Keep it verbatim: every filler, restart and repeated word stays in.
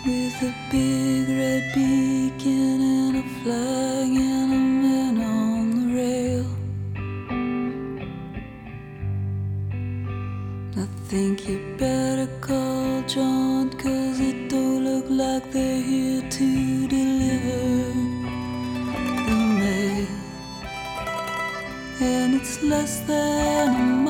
with a big red beacon and a flag and a man on the rail. I think you better call John, 'cause it don't look like they're here to deliver the mail. And it's less than a